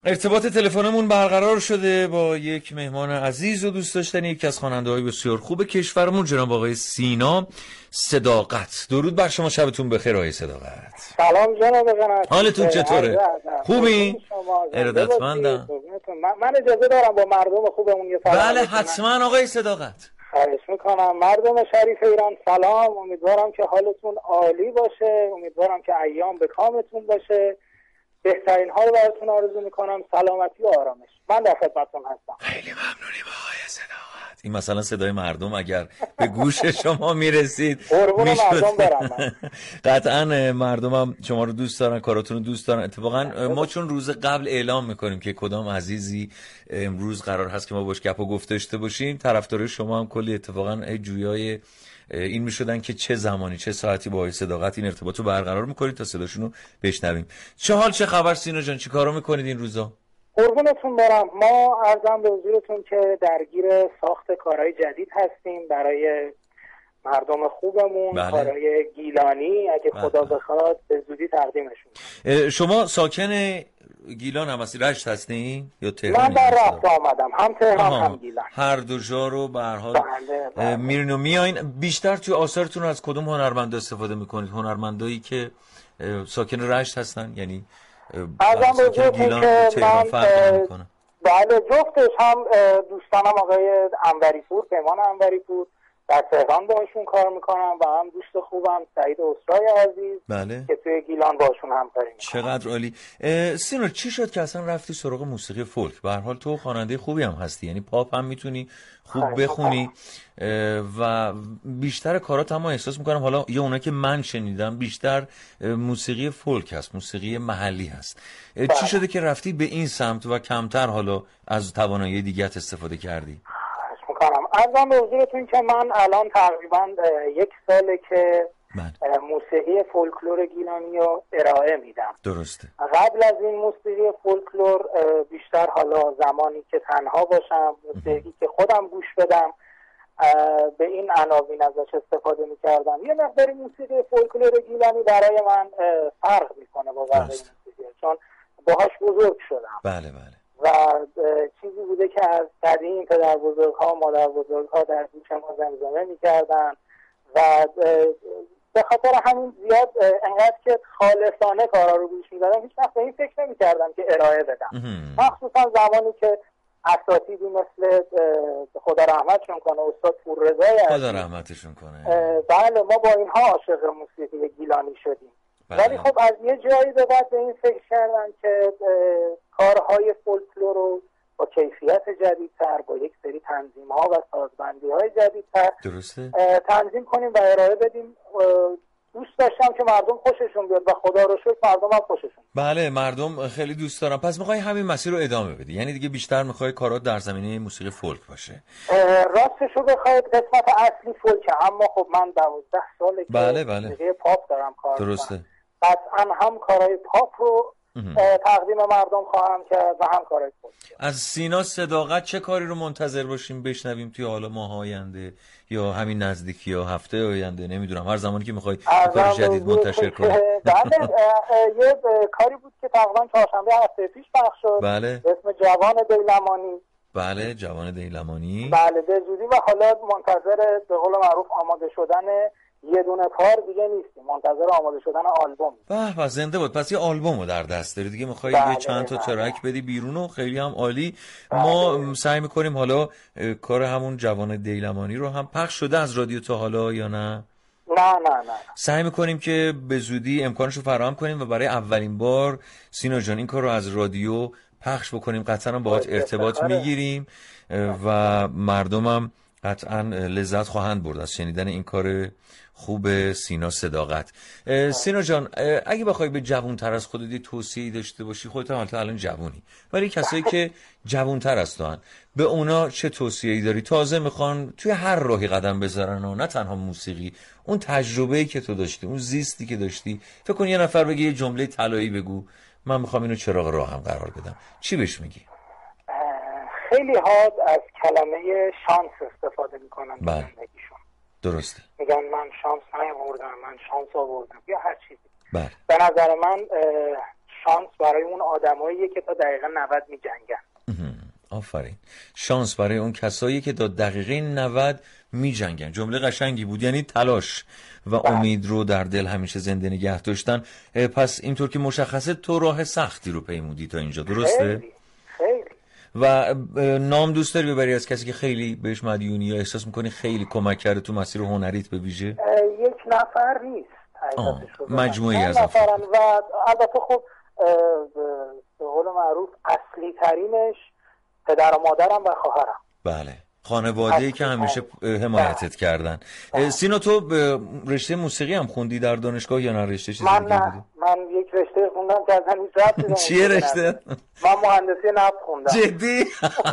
ارتباط تلفنمون برقرار شده با یک مهمان عزیز و دوست داشتنی، یکی از خواننده‌های بسیار خوب کشورمون، جناب آقای سینا صداقت. درود بر شما، شبتون بخیر آقای صداقت. سلام جناب قناتی، حالتون چطوره؟ خوبی؟ ارادتمندم. من اجازه دارم با مردم خوبمون یه سلام؟ بله حتما آقای صداقت. خواهش میکنم. مردم شریف ایران سلام، امیدوارم که حالتون عالی باشه، امیدوارم که ایام به کامتون باشه، بهترین ها رو براتون آرزو میکنم، سلامتی و آرامش. من در خدمتتون هستم. خیلی ممنونیم آقای صداقت. این مثلا صدای مردم اگر به گوش شما میرسید قربون مردم برم. قطعا مردم هم شما رو دوست دارن، کاراتون رو دوست دارن. اتفاقا ما چون روز قبل اعلام میکنیم که کدام عزیزی امروز قرار هست که ما باش گپ و گفت داشته باشیم، طرفدارای شما هم کلی اتفاقا جویای این میشدن که چه زمانی چه ساعتی با آقای صداقت این ارتباط رو برقرار میکنید تا صداشون رو بشنویم. چه حال چه خبر سینا جان، چی کارا میکنید این روزا؟ قربونتون برم. ما عرضم به حضورتون که درگیر ساخت کارهای جدید هستیم برای مردم خوبمون. بله. کارهای گیلانی اگه خدا بخواد به زودی تقدیمشون. شما ساکن گیلان هم هستی؟ رشت هستین یا تهران؟ من در رفت آمدم، هم تهران هم گیلان، هر دو جا رو به هر حال میرین و میاین. بیشتر توی آثارتون از کدوم هنرمندا استفاده میکنید؟ هنرمندایی که ساکن رشت هستن، یعنی ساکن گیلان و تهران فرق نمیکنه؟ بله جفتش. هم دوستانم آقای انوری‌پور، پیمان انوری‌پور در تهران باشون کار میکنم و هم دوست خوبم سعید اسرای عزیز، بله، که توی گیلان باشون همکاری میکنم. چقدر عالی. سینا چی شد که اصلا رفتی سراغ موسیقی فولک؟ به هر حال تو خواننده خوبی هم هستی، یعنی پاپ هم میتونی خوب بخونی و بیشتر کارات هم احساس میکنم، حالا یه اونایی که من شنیدم بیشتر موسیقی فولک هست، موسیقی محلی هست. چی شده که رفتی به این سمت و کمتر حالا از توانایی دیگت استفاده کردی؟ عرضم به حضورتون که من الان تقریبا 1 ساله که موسیقی فولکلور گیلانی رو ارائه میدم. درسته. قبل از این موسیقی فولکلور بیشتر حالا زمانی که تنها باشم، موسیقی که خودم گوش بدم، به این عناوین ازش استفاده میکردم. یه مقداری موسیقی فولکلور گیلانی برای من فرق میکنه با بقیه موسیقی، چون باهاش بزرگ شدم. بله بله. و چیزی بوده که از قدیم پدر بزرگ‌ها و مادر بزرگ‌ها در گوش ما زمزمه می‌کردن و به خاطر همین زیاد انقدر که خالصانه کارا رو گوش می‌دادم هیچ وقت به این فکر نمی‌کردم که ارائه بدم. مخصوصا زمانی که اساتیدی مثل خدا رحمتشون کنه استاد پوررضای خدا رحمتشون کنه، بله، ما با اینها عاشق موسیقی گیلانی شدیم. ولی خب از یه جایی به بعد به این فکر کردن که کارهای فولکلور رو با کیفیت جدیدتر، با یک سری تنظیم‌ها و سازبندی‌های جدیدتر تنظیم کنیم و ارائه بدیم. دوست داشتم که مردم خوششون بیاد و خدا رو شکر مردم هم خوششون. بله مردم خیلی دوست دارن. پس میخوای همین مسیر رو ادامه بدی، یعنی دیگه بیشتر میخوای کارات در زمینه موسیقی فولک باشه؟ راستش رو بخواید قسمت اصلی فولکه، اما خب من 12 ساله که موسیقی پاپ دارم کار میکنم. قطعا هم کارهای پاپ رو تقدیم مردم خواهم کرد و هم کارهای فولک. از سینا صداقت چه کاری رو منتظر باشیم بشنویم توی حالا ماه آینده یا همین نزدیکی یا هفته آینده؟ نمیدونم، هر زمانی که میخوای کار جدید منتشر کنی. بله یه کاری بود که تقریبا چهارشنبه هفته پیش پخش شد. بله. اسم جوان دیلمانی. بله جوان دیلمانی. بله به زودی و حالا منتظر به قول معروف آماده شدن یه دونه کار دیگه نیستیم، منتظر آماده شدن آلبوم. به زنده بود. پس یه آلبومو در دست داری دیگه، میخوای یه چند تا ترک بدی بیرون و خیلی هم عالی. ما سعی میکنیم حالا کار همون جوان دیلمانی رو هم پخش شده از رادیو تا حالا یا نه؟ نه سعی میکنیم که به زودی امکانش رو فراهم کنیم و برای اولین بار سینا جان این کار رو از رادیو پخش بکنیم. قطعا باهات ارتباط میگیریم و مردمم قطعا لذت خواهند برد از شنیدن این کار خوب سینا صداقت. سینا جان اگه بخوای به جوان‌تر از خودت توصیه‌ای داشته باشی، خودت هم الان جوونی، ولی کسایی که جوان‌تر هستن به اونا چه توصیه‌ای داری؟ تازه میخوان توی هر راهی قدم بذارن و نه تنها موسیقی، اون تجربه‌ای که تو داشتی، اون زیستی که داشتی، فکر کن یه نفر بگه یه جمله طلایی بگو من میخوام اینو چراغ راهم قرار بدم، چی بهش میگی؟ خیلی ها از کلمه شانس استفاده میکنن در زندگیشون. درسته. میگن من شانس نیاوردم، من شانس آوردم یا هر چیزی. بله. به نظر من شانس برای اون آدماییه که تا دقیقه 90 می‌جنگن. آفرین. شانس برای اون کسایی که تا دقیقه 90 می‌جنگن. جمله قشنگی بود، یعنی تلاش و امید رو در دل همیشه زنده نگه داشتن. پس اینطور که مشخصه تو راه سختی رو پیمودی تا اینجا، درسته؟ خیلی. و نام دوست داری ببری از کسی که خیلی بهش مدیونی یا احساس میکنی خیلی کمک کرده تو مسیر هنریت به ویژه؟ یک نفر نیست، مجموعی از نفرن و البته خب به قول معروف اصلی ترینش پدر و مادرم و خواهرم. بله، خانواده‌ای که همیشه حمایتت کردن. سینا تو رشته موسیقی هم خوندی در دانشگاه یا نه رشته چیزی دیگه بودی؟ من یک رشته خوندم که اصلا هیچ ربطی به چیه رشته؟ من مهندسی نفت خوندم. جدی؟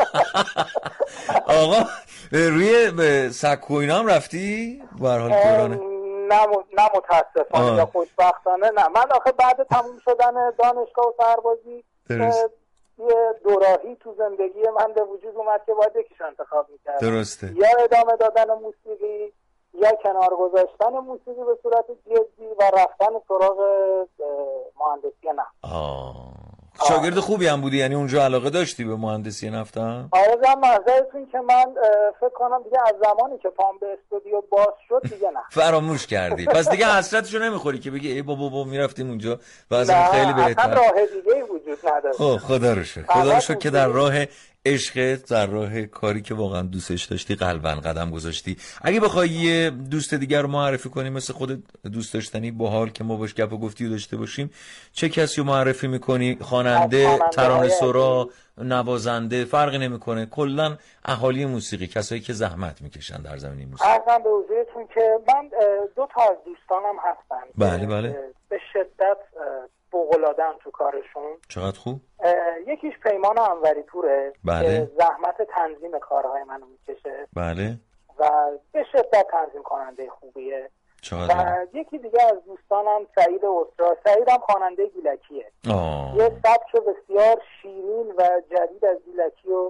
آقا روی سکو اینا هم رفتی؟ به هر حال دورانه نه متاسفانه یا خوشبختانه نه. من آخه بعد تموم شدن دانشگاه و سربازی یه دوراهی تو زندگی من به وجود اومد که باید یکیش انتخاب میکردم. درسته. یا ادامه دادن موسیقی یا کنار گذاشتن موسیقی به صورت جدی و رفتن سراغ مهندسی نفت. شاگرد خوبی هم بودی، یعنی اونجا علاقه داشتی به مهندسی نفت هم؟ آره محضرتون که من فکر کنم دیگه از زمانی که پام به استودیو باز شد دیگه نه فراموش کردی. پس دیگه حسرتشو نمیخوری که بگی ای بابا میرفتیم اونجا و از خیلی بهتر. اصلا راه دیگه وجود نداره. خدا رو شکر که در راه عشقت، در راه کاری که واقعا دوستش داشتی قلباً قدم گذاشتی. اگه بخوای یه دوست دیگر رو معرفی کنی مثل خودت دوست داشتنی باحال که ما باش گپ و گفتی داشته باشیم، چه کسی رو معرفی میکنی؟ خواننده، ترانه‌سرا، نوازنده، فرقی نمیکنه، کلا اهالی موسیقی، کسایی که زحمت میکشن در زمینه موسیقی. عرضم به حضورتون که من دو تا از دوستانم هستن. بله. به شدت فوق‌العاده‌ام تو کارشون. چقدر خوب. یکیش پیمان انوری پوره. بله. که زحمت تنظیم کارهای منو میکشه. بله. و به شدت تنظیم کننده خوبیه. چقدر. و یکی دیگه از دوستانم سعید اسرا. سعیدم خواننده گیلکیه. یه سبک بسیار شیرین و جدید از گیلکی رو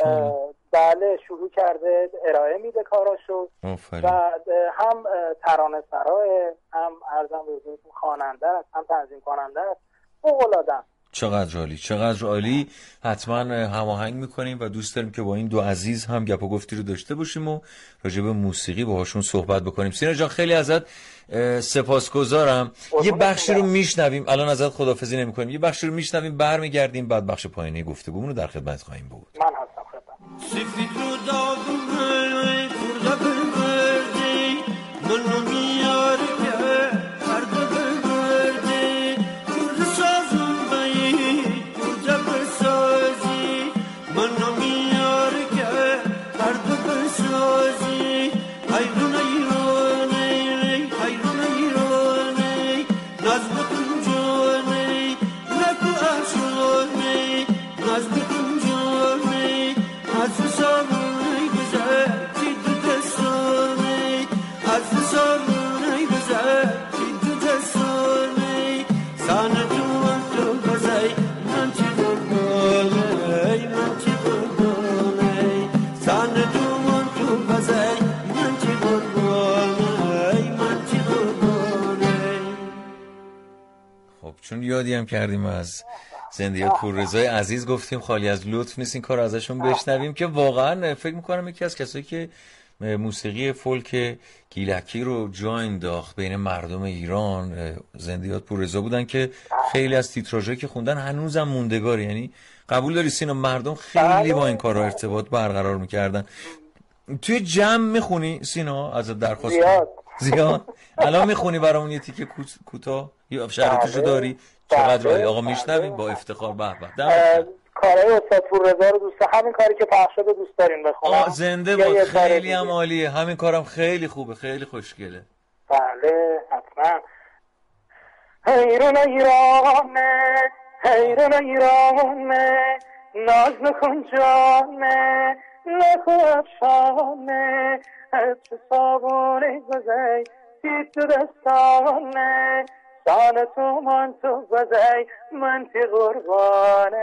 بله شروع کرده، ارائه میده کاراشو. و هم ترانه سراه، هم عرضم به حضورتون خواننده است، هم تنظیم کننده است. فوق‌العاده‌ام. چقدر عالی. حتما هماهنگ میکنیم و دوست داریم که با این دو عزیز هم گپ و گفتی رو داشته باشیم و راجع به موسیقی باهاشون صحبت بکنیم. سینا جان خیلی ازت سپاسگزارم. یه بخشی رو میشنویم، الان ازت خداحافظی نمیکنیم، یه بخشی رو میشنویم برمیگردیم، بعد بخش پایانی گفتگومون رو در خدمت خواهیم بود. من هستم چون یادی هم کردیم از زندگی پوررضای عزیز، گفتیم خالی از لطف نیست این کار ازشون بشنویم که واقعا فکر میکنم یکی از کسایی که موسیقی فولک گیلکی رو جا انداخت بین مردم ایران زندیات پوررضا بودن که خیلی از تیتراژایی که خوندن هنوزم موندگار. یعنی قبول داری سینا مردم خیلی با این کارا ارتباط برقرار میکردن. توی جمع میخونی سینا؟ ازت درخواست زیاد الان میخونی برامون یه تیکه کوتاه یا شرایطشو داری؟ چقدر عالی. آقا میشنویم با افتخار. به کارهای استاد پوررضا رو دوست، همین کاری که پخش شده دوست دارین بخونم. زنده باد. خیلی هم عالیه، همین کارم خیلی خوبه، خیلی خوشگله. بله حتما. حیرون ایرانه ناز نکن جانه نکو افشانه حبس صابونه گذی دید تو دستانه شان تو من تو گذی من تی قربانه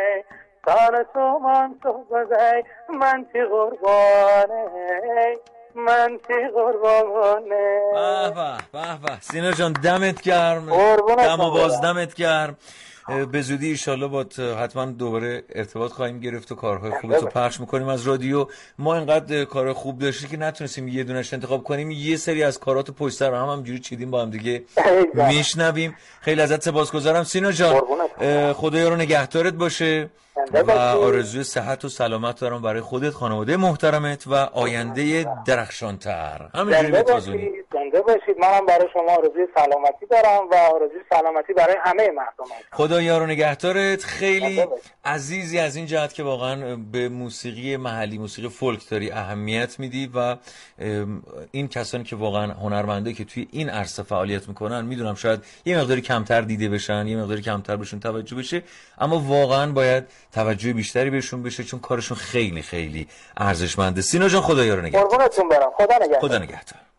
شان تو من تو گذی من تی قربانه منطق قربانه. به به سینا جان دمت گرم، دم و باز دمت گرم. به زودی ایشالله با حتما دوباره ارتباط خواهیم گرفت و کارهای خوبتو پخش میکنیم از رادیو. ما اینقدر کار خوب داشتی که نتونستیم یه دونش انتخاب کنیم، یه سری از کاراتو پشت سر هم همجوری چیدیم با هم دیگه میشنویم. خیلی ازت سپاسگزارم سینا جان، خدایا رو نگهدارت باشه و آرزوی صحت و سلامت دارم برای خودت، خانواده محترمت و آینده درخشانتر. همینجوری بتازونی. زنده باشید. منم برای شما آرزوی سلامتی دارم و آرزوی سلامتی برای همه مردم. خدایا رو نگهدارت. خیلی عزیزی از این جهت که واقعا به موسیقی محلی، موسیقی فولک داری اهمیت میدی و این کسانی که واقعا هنرمنده که توی این عرصه فعالیت میکنن، میدونم شاید یه مقداری کمتر دیده بشن، یه مقداری کمتر بهشون توجه بشه، اما واقعا باید توجه بیشتری بهشون بشه چون کارشون خیلی خیلی ارزشمنده. سینا جان خدایا رو نگهدار. قربونتون برم. خدا نگهدار. خدا نگهدار.